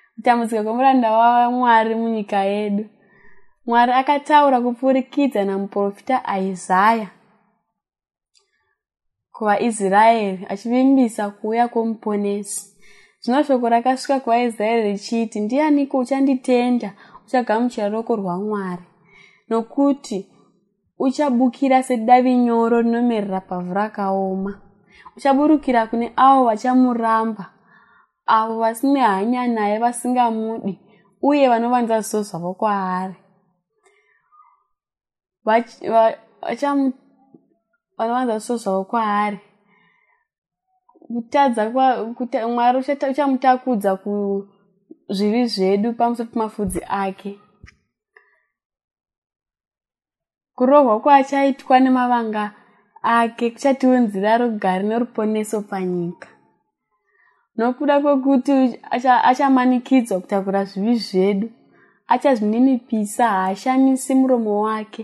kutambudzika kwemuranda waMwari munyika yedu. Mwari akataura kupfurikidza namuprofita Isaya kuvaIsraeri achivimbisa kuuya kwomuponesi. Zvino shoko rakasvika kuvaIsraeri richiti, ndianiko uchanditenda uchagamuchira ruoko rwaMwari? Nokuti uchabukira sedavi nyoro rinomerera pavhu rakaoma. Uchaburukira kune avo vachamuramba, avo vasine hanya naye, vasingamudi, uye vanovanza ziso zvavo kwaari. Vanovanza ziso zvavo kwaari. Mwari uchamutakudza kuzvivi zvedu pamusoro pemafudzi ake. Kurohwa kwachaitwa nemavanga ake kuchatiunzira rugare noruponeso panyika. Nokuda kwokuti achamanikidzwa kutakura zvivi zvedu, achazvininipisa, haashamisi muromo wake.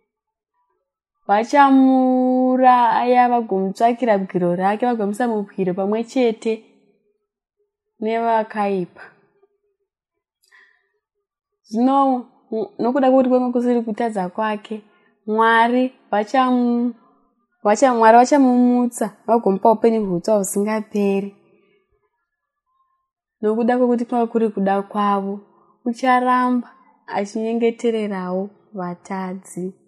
Vachamuraya vagomutsvakira bwiro rake, vagomuisa mubwiro pamwe chete nevakaipa. Zvino nokuda kwokuti kwanga kusiri kutadza kwake, Mwari vachamumutsa vagomupa upenyu hutsva husingaperi. Nokuda kwokuti kwanga kuri kuda kwavo, ucharamba achinyengetererawo vatadzi.